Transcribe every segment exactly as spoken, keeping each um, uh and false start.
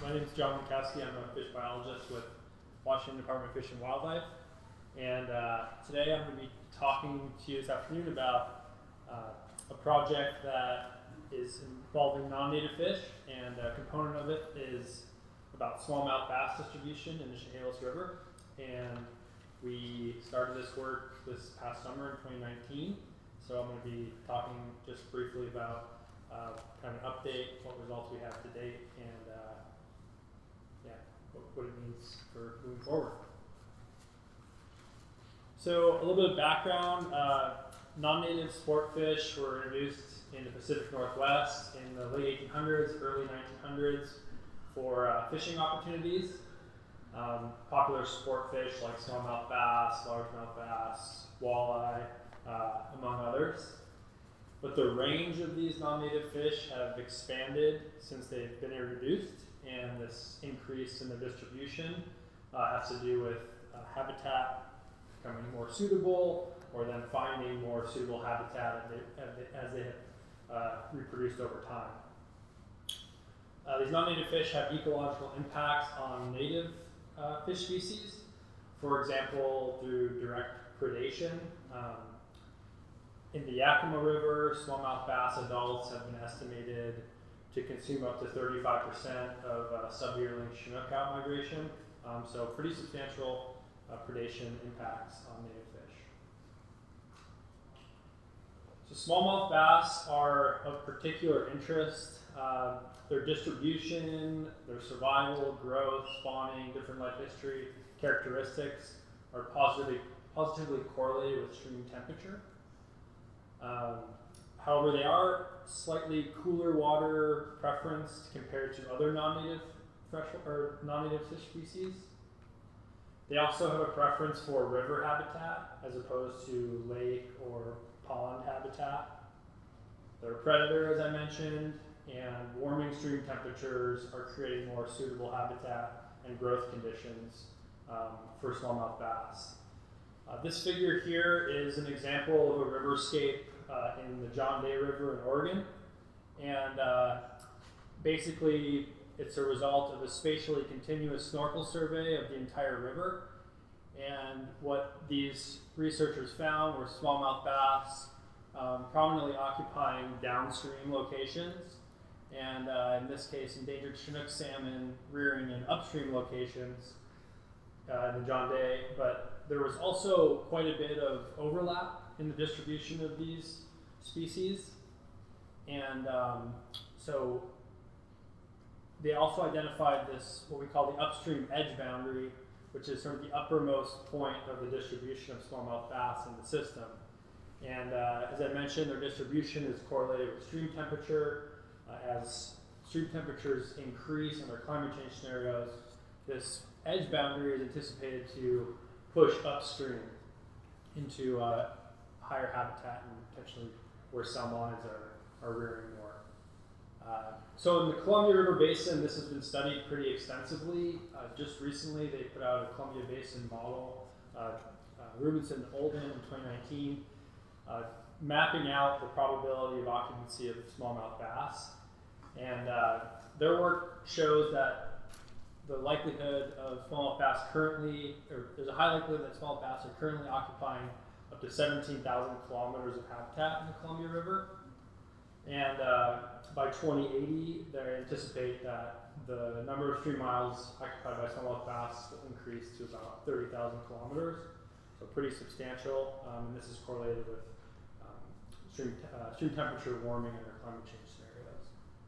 my name is John Winkowski. I'm a fish biologist with Washington Department of Fish and Wildlife. And uh, today I'm going to be talking to you this afternoon about uh, a project that is involving non-native fish, and a component of it is about smallmouth bass distribution in the Chehalis River. And we started this work this past summer in twenty nineteen. So I'm going to be talking just briefly about uh, kind of an update, what results we have to date, and uh, yeah, what, what it means for moving forward. So a little bit of background. Uh, non-native sport fish were introduced in the Pacific Northwest in the late eighteen hundreds, early nineteen hundreds for uh, fishing opportunities. Um, popular sport fish like smallmouth bass, largemouth bass, walleye, uh, among others. But the range of these non-native fish have expanded since they've been introduced, and this increase in their distribution uh, has to do with uh, habitat becoming more suitable, or then finding more suitable habitat as they, as they have uh, reproduced over time. Uh, these non-native fish have ecological impacts on native uh, fish species. For example, through direct predation. Um, in the Yakima River, smallmouth bass adults have been estimated to consume up to thirty-five percent of uh, sub-yearling Chinook outmigration. Um, so pretty substantial uh, predation impacts on native fish. So smallmouth bass are of particular interest. Uh, their distribution, their survival, growth, spawning, different life history characteristics are positively, positively correlated with stream temperature. Um, however, they are slightly cooler water preference compared to other non-native fresh or non-native fish species. They also have a preference for river habitat as opposed to lake or pond habitat. They're a predator, as I mentioned, and warming stream temperatures are creating more suitable habitat and growth conditions um, for smallmouth bass. Uh, this figure here is an example of a riverscape uh, in the John Day River in Oregon. And uh, basically, it's a result of a spatially continuous snorkel survey of the entire river. And what these researchers found were smallmouth bass um, prominently occupying downstream locations. And uh, in this case, endangered Chinook salmon rearing in upstream locations uh, in the John Day. But there was also quite a bit of overlap in the distribution of these species. And um, so they also identified this, what we call the upstream edge boundary, which is sort of the uppermost point of the distribution of smallmouth bass in the system. And uh, as I mentioned, their distribution is correlated with stream temperature. Uh, as stream temperatures increase in their climate change scenarios, this edge boundary is anticipated to push upstream into uh, higher habitat and potentially where salmonids are, are rearing more. Uh, so in the Columbia River Basin, this has been studied pretty extensively. Uh, just recently, they put out a Columbia Basin model, uh, uh, Rubinson and Olden in twenty nineteen, uh, mapping out the probability of occupancy of smallmouth bass. And uh, their work shows that the likelihood of smallmouth bass currently, or there's a high likelihood that smallmouth bass are currently occupying up to seventeen thousand kilometers of habitat in the Columbia River. And uh, by twenty eighty, they anticipate that the number of stream miles occupied by smallmouth bass will increase to about thirty thousand kilometers. So pretty substantial, um, and this is correlated with um, stream, te- uh, stream temperature warming under climate change scenarios.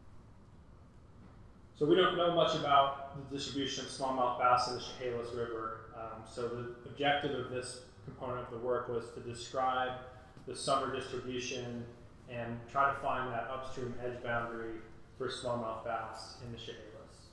So we don't know much about the distribution of smallmouth bass in the Chehalis River. Um, so the objective of this component of the work was to describe the summer distribution and try to find that upstream edge boundary for smallmouth bass in the Chehalis.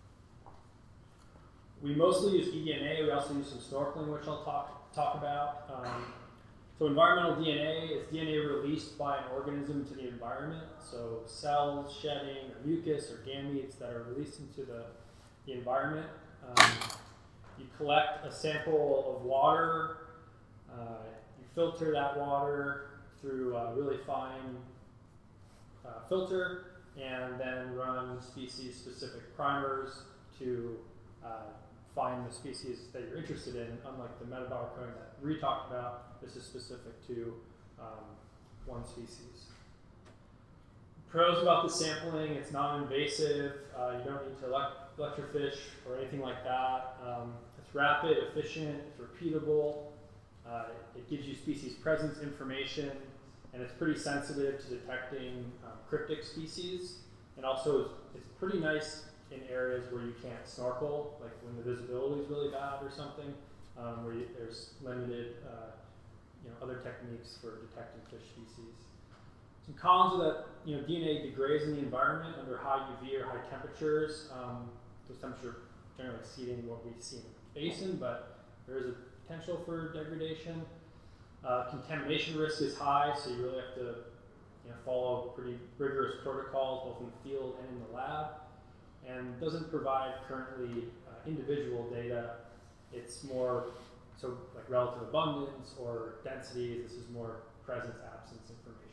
We mostly use E D N A. We also use some snorkeling, which I'll talk, talk about. Um, so environmental D N A is D N A released by an organism to the environment. So cells shedding or mucus or gametes that are released into the, the environment. Um, you collect a sample of water. Uh, you filter that water through a really fine uh, filter, and then run species-specific primers to uh, find the species that you're interested in. Unlike the metabolic coding that we talked about, this is specific to um, one species. Pros about the sampling: it's non-invasive. Uh, you don't need to elect electrofish or anything like that. Um, it's rapid, efficient, it's repeatable. Uh, it gives you species presence information, and it's pretty sensitive to detecting um, cryptic species. And also, it's, it's pretty nice in areas where you can't snorkel, like when the visibility is really bad or something, um, where you, there's limited, uh, you know, other techniques for detecting fish species. Some cons are that, you know, D N A degrades in the environment under high U V or high temperatures. Um, those temperatures are generally exceeding what we see in the basin, but there is a potential for degradation. Uh, contamination risk is high, so you really have to, you know, follow pretty rigorous protocols both in the field and in the lab. And doesn't provide currently uh, individual data. It's more so like relative abundance or density. This is more presence absence information.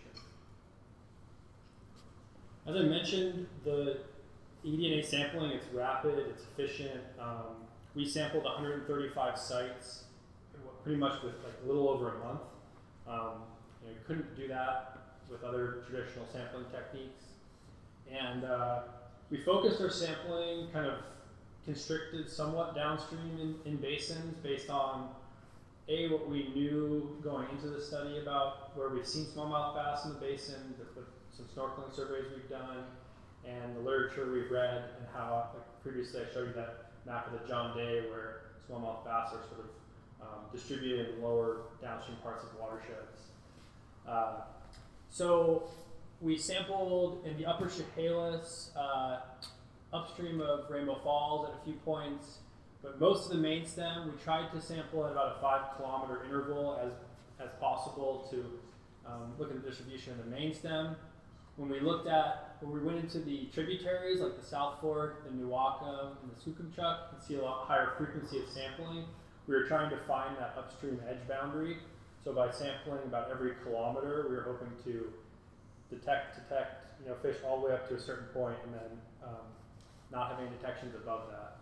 As I mentioned, the eDNA sampling, it's rapid, it's efficient. Um, we sampled one hundred thirty-five sites pretty much with like a little over a month. Um, you know, you couldn't do that with other traditional sampling techniques. And uh, we focused our sampling kind of constricted somewhat downstream in, in basins based on A, what we knew going into the study about where we've seen smallmouth bass in the basin, the, the, some snorkeling surveys we've done, and the literature we've read, and how, like previously I showed you that map of the John Day where smallmouth bass are sort of um, distributed in lower downstream parts of watersheds. Uh, so we sampled in the upper Chehalis, uh, upstream of Rainbow Falls at a few points, but most of the main stem we tried to sample at about a five kilometer interval as, as possible to um, look at the distribution of the main stem. When we looked at, when we went into the tributaries like the South Fork, the Newaukum, and the Skookumchuck, and see a lot higher frequency of sampling, we were trying to find that upstream edge boundary. So by sampling about every kilometer, we were hoping to detect, detect, you know, fish all the way up to a certain point, and then um, not have any detections above that.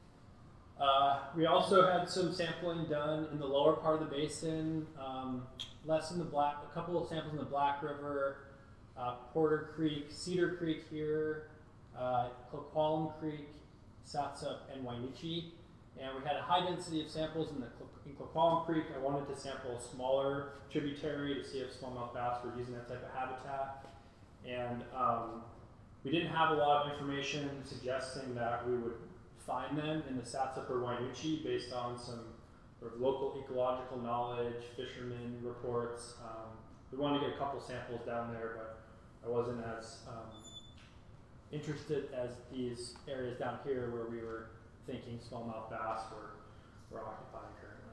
Uh, we also had some sampling done in the lower part of the basin, um, less in the Black, a couple of samples in the Black River, uh, Porter Creek, Cedar Creek here, uh, Cloqualum Creek, Satsup, and Wainichi. And we had a high density of samples in the in Cloqualum Creek. I wanted to sample a smaller tributary to see if smallmouth bass were using that type of habitat. And um, we didn't have a lot of information suggesting that we would find them in the Satsup or Wainichi based on some sort of local ecological knowledge, fishermen reports. Um, we wanted to get a couple samples down there, but I wasn't as um, interested as these areas down here where we were thinking smallmouth bass were, were occupying currently.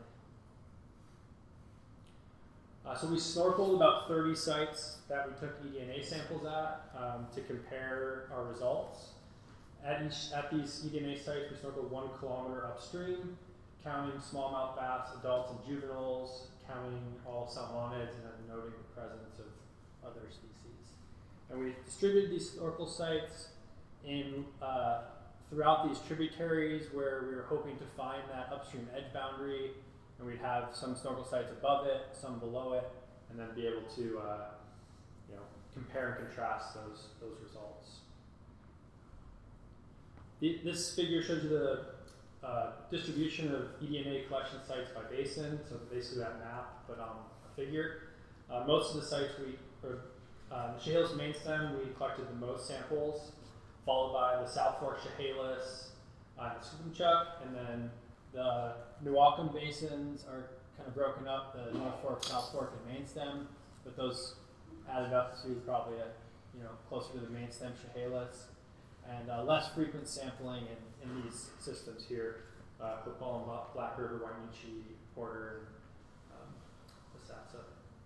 Uh, so we snorkeled about thirty sites that we took eDNA samples at um, to compare our results. At, each, at these eDNA sites, we snorkeled one kilometer upstream, counting smallmouth bass, adults and juveniles, counting all salmonids, and then noting the presence of other species. And we distributed these snorkel sites in uh, throughout these tributaries where we were hoping to find that upstream edge boundary, and we'd have some snorkel sites above it, some below it, and then be able to uh, you know, compare and contrast those, those results. The, this figure shows you the uh, distribution of eDNA collection sites by basin, so basically that map put on a figure. Uh, most of the sites we, or uh, the Chehalis main stem, we collected the most samples, followed by the South Fork Chehalis, uh, the Skookumchuck, and then the Newaukum basins are kind of broken up, the North Fork, South Fork, and main stem, but those added up to probably a, you know, closer to the main stem Chehalis, and uh, less frequent sampling in, in these systems here, uh, Cloqualum, Black River, Wainichi, Porter, and um, the Satsup.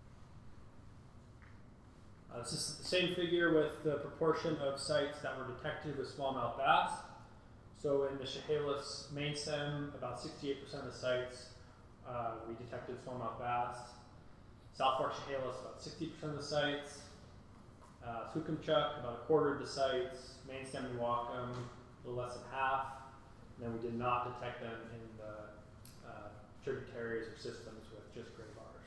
Uh, this is the same figure with the proportion of sites that were detected with smallmouth bass. So in the Chehalis main stem, about sixty-eight percent of the sites uh, we detected smallmouth bass. South Fork Chehalis, about sixty percent of the sites. Uh, Skookumchuck, about a quarter of the sites. Main stem Newaukum, a little less than half. and then we did not detect them in the uh, tributaries or systems with just gray bars.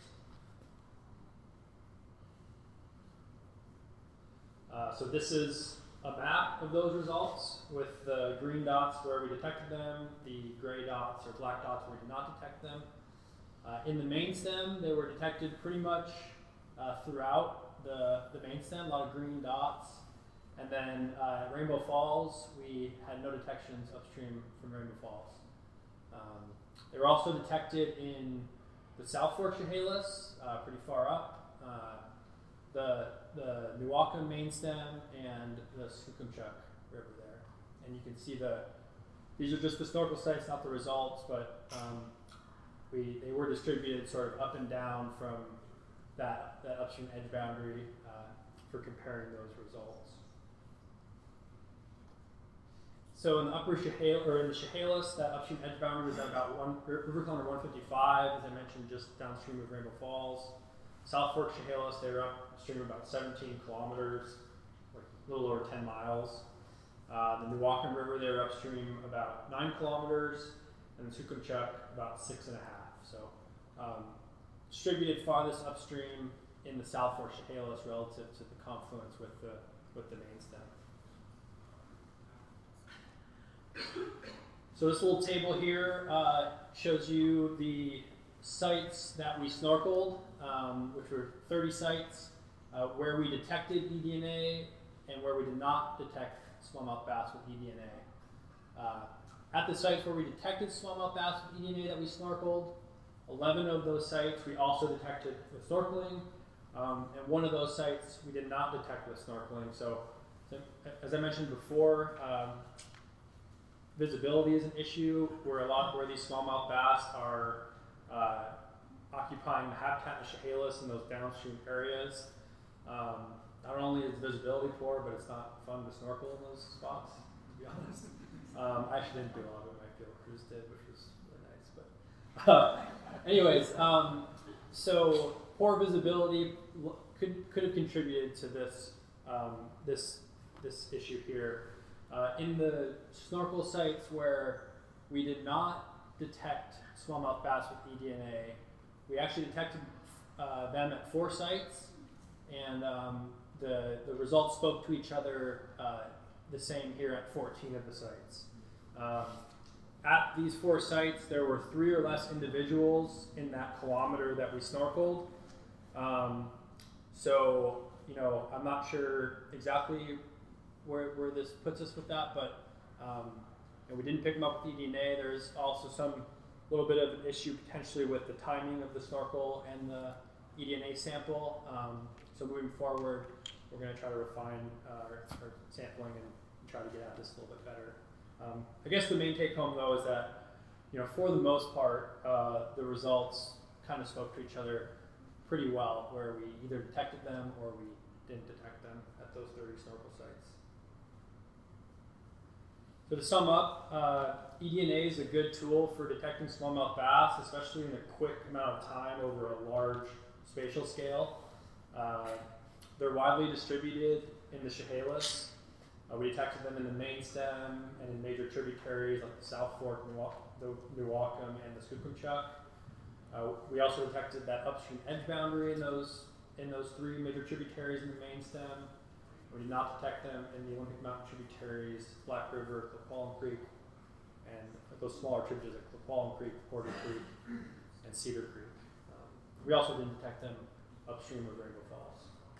Uh, so this is a map of those results with the green dots where we detected them, the gray dots or black dots where we did not detect them. Uh, in the main stem, they were detected pretty much uh, throughout the, the main stem, a lot of green dots. And then uh, at Rainbow Falls, we had no detections upstream from Rainbow Falls. Um, they were also detected in the South Fork Chehalis, uh, pretty far up, uh, the, the Newaukum main stem, and the Skookumchuck River there. And you can see the, these are just the snorkel sites, not the results, but um, we, they were distributed sort of up and down from that, that upstream edge boundary uh, for comparing those results. So in the upper Chehalis, or in the Chehalis, that upstream edge boundary was at about one, river kilometer one fifty-five, as I mentioned, just downstream of Rainbow Falls. South Fork Chehalis, they were upstream about seventeen kilometers, like a little over ten miles. Uh, the Newaukum River, they were upstream about nine kilometers, and the Skookumchuck about six and a half. So um, distributed farthest upstream in the South Fork Chehalis relative to the confluence with the with the main stem. So this little table here uh, shows you the sites that we snorkeled, um, which were thirty sites, uh, where we detected E D N A and where we did not detect smallmouth bass with E D N A. Uh, at the sites where we detected smallmouth bass with E D N A that we snorkeled, eleven of those sites we also detected with snorkeling, um, and one of those sites we did not detect with snorkeling. So, so as I mentioned before, um, visibility is an issue where a lot where these smallmouth bass are uh, occupying the habitat of Chehalis in those downstream areas. Um, not only is visibility poor, but it's not fun to snorkel in those spots, to be honest. Um, I actually didn't do a lot of it. My field crews did, which was really nice. But uh, anyways, um, so poor visibility could could have contributed to this um, this this issue here. Uh, in the snorkel sites where we did not detect smallmouth bass with E D N A, we actually detected uh, them at four sites, and um, the, the results spoke to each other uh, the same here at fourteen of the sites. Um, at these four sites, there were three or less individuals in that kilometer that we snorkeled. Um, so, you know, I'm not sure exactly Where, where this puts us with that, but um, and we didn't pick them up with E D N A. There's also some little bit of an issue potentially with the timing of the snorkel and the E D N A sample. Um, so moving forward, we're going to try to refine uh, our, our sampling and try to get at this a little bit better. Um, I guess the main take home though is that, you know, for the most part, uh, the results kind of spoke to each other pretty well, where we either detected them or we didn't detect them at those thirty snorkel sites. So to sum up, uh, E D N A is a good tool for detecting smallmouth bass, especially in a quick amount of time over a large spatial scale. Uh, they're widely distributed in the Chehalis. Uh, we detected them in the main stem and in major tributaries like the South Fork, the Newaukum, and the Skookumchuck. Uh, we also detected that upstream edge boundary in those in those three major tributaries in the main stem. We did not detect them in the Olympic Mountain tributaries, Black River, Clopallen Creek, and those smaller tributaries like Clopallen Creek, Porter Creek, and Cedar Creek. Um, we also didn't detect them upstream of Rainbow Falls.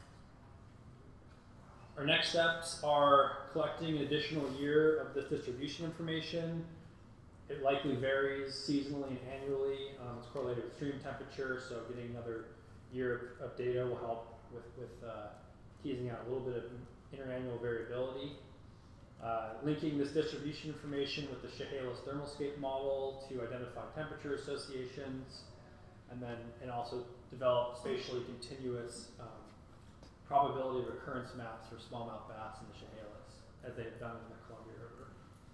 Our next steps are collecting an additional year of this distribution information. It likely varies seasonally and annually. Um, it's correlated with stream temperature, so getting another year of, of data will help with, with uh, teasing out a little bit of interannual variability. Uh, linking this distribution information with the Chehalis thermalscape model to identify temperature associations, and then and also develop spatially continuous um, probability of occurrence maps for smallmouth bass in the Chehalis, as they have done in the Columbia River.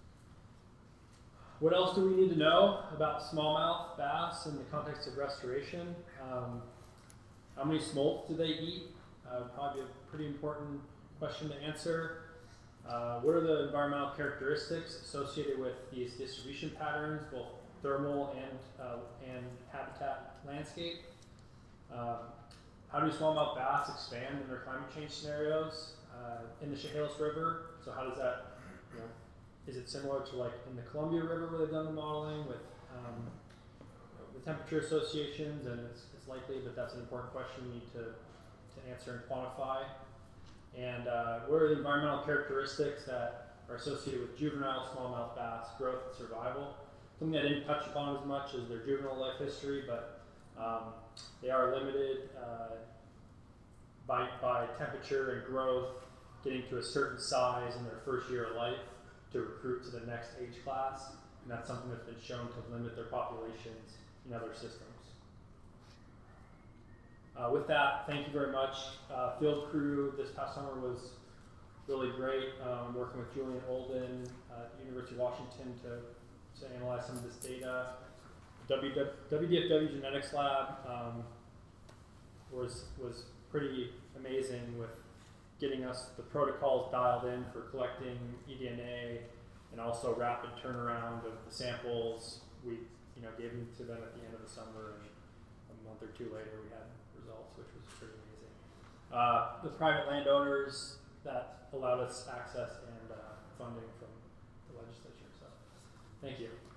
What else do we need to know about smallmouth bass in the context of restoration? Um, how many smolts do they eat? Uh, probably a pretty important question to answer. Uh, what are the environmental characteristics associated with these distribution patterns, both thermal and, uh, and habitat landscape? Um, how do smallmouth bass expand in their climate change scenarios uh, in the Chehalis River? So how does that, you know, is it similar to like in the Columbia River where they've done the modeling with um, the temperature associations, and it's, it's likely, but that's an important question we need to, to answer and quantify. And uh, what are the environmental characteristics that are associated with juvenile smallmouth bass growth and survival? Something I didn't touch upon as much as their juvenile life history, but um, they are limited uh, by, by temperature and growth, getting to a certain size in their first year of life to recruit to the next age class. And that's something that's been shown to limit their populations in other systems. Uh, with that, thank you very much. Uh, field crew this past summer was really great, um, working with Julian Olden uh, at the University of Washington to, to analyze some of this data. W D F W Genetics Lab um, was, was pretty amazing with getting us the protocols dialed in for collecting eDNA and also rapid turnaround of the samples. We you know, gave them to them at the end of the summer, and a month or two later we had results, which was pretty amazing. Uh, the private landowners that allowed us access and uh, funding from the legislature. So, thank you.